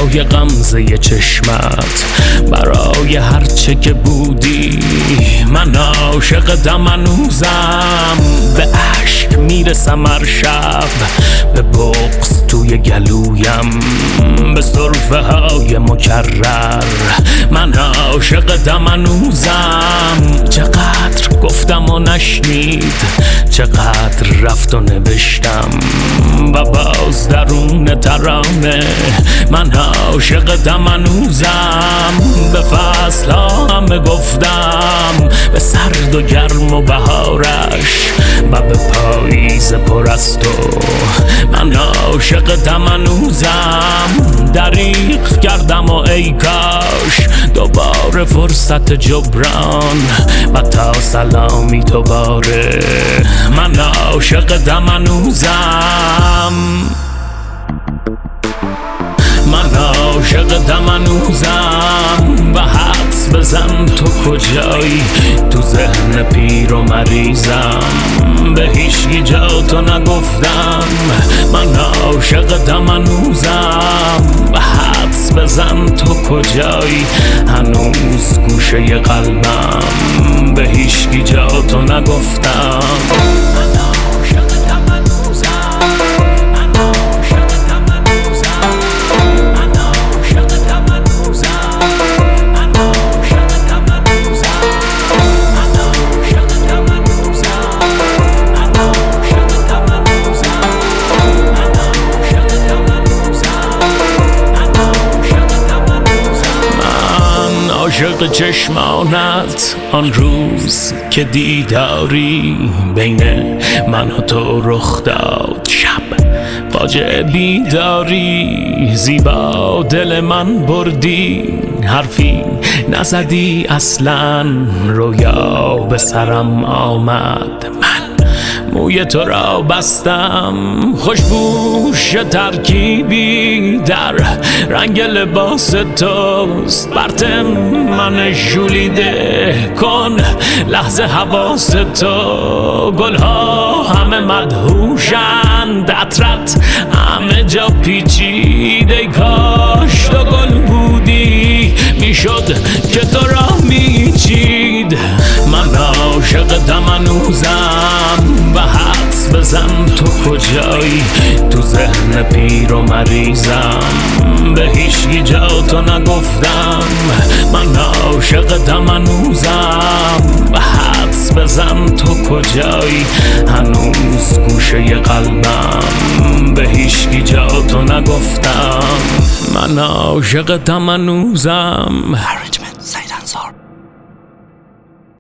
برای غمزه چشمت، برای هرچه که بودی. من عاشقتم هنوزم، به عشق میرسم هر شب، به بغض توی گلویم، به سرفه های مکرر. من عاشقتم هنوزم، چقدر گفتم و نشنید، چقدر رفت و نوشتم و باز درون ترانه. من عاشقتم هنوزم، به فصل ها همه گفتم، به سرد و گرم و بهارش و به پاییز پر از تو. من عاشقتم هنوزم، دریغ کردم و ای کاش دوباره فرصت جبران و تا سلامی تو باره. من عاشقتم هنوزم، من عاشقتم هنوزم و حدس بزن تو کجایی، تو ذهن پیر و مریضم، به هیچکی جا تو نگفتم. من عاشقتم هنوزم و حدس بزن تو کجایی، هنوز گوشه قلبم، به هیچکی جا تو نگفتم. من عاشقتم هنوزم، من عاشقتم هنوزم، من عاشقتم هنوزم، من عاشقتم هنوزم، من عاشقتم هنوزم، من عاشقتم هنوزم، من عاشقتم هنوزم، من عاشقتم هنوزم. من عاشق چشمانت، آن روز که دیداری بین من و تو رخ داد، شب فاجعه بیداری، زیبا دل من بردی، حرفی نزدی اصلا، رویا به سرم آمد، من موی تو را بستم، خوشبوش ترکیبی در رنگ لباس توست، پرت من ژولیده کن لحظه حواس تو. گلها همه مدهوشند، عطرت همه جا پیچید، ای کاش تو گل بودی، میشد که تو را میچید. من عاشقتم هنوزم و حدس بزن تو کجایی، تو ذهن پیر و مریضم، به هیچکی جا تو نگفتم. من عاشقتم هنوزم و حدس بزن تو کجایی، هنوز گوشه قلبم، به هیچکی جا تو نگفتم. من عاشقتم هنوزم.